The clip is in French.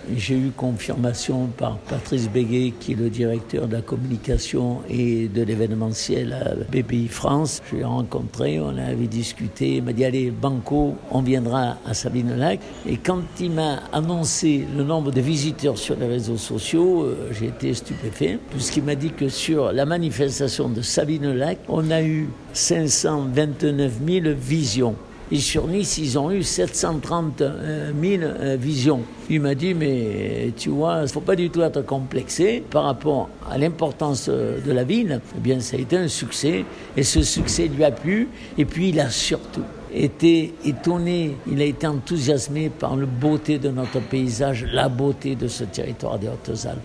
J'ai eu confirmation par Patrice Béguet, qui est le directeur de la communication et de l'événementiel à BPI France. Je l'ai rencontré, on avait discuté, il m'a dit allez banco, on viendra à Sabine-Lac. Et quand il m'a annoncé le nombre de visiteurs sur les réseaux sociaux, j'ai été stupéfait, puisqu'il m'a dit que sur la manifestation de Sabine-Lac, on a eu 529 000 visions. Et sur Nice, ils ont eu 730 000 visions. Il m'a dit, mais tu vois, il ne faut pas du tout être complexé par rapport à l'importance de la ville. Eh bien, ça a été un succès, et ce succès lui a plu. Et puis, il a surtout été étonné, il a été enthousiasmé par la beauté de notre paysage, la beauté de ce territoire des Hautes-Alpes.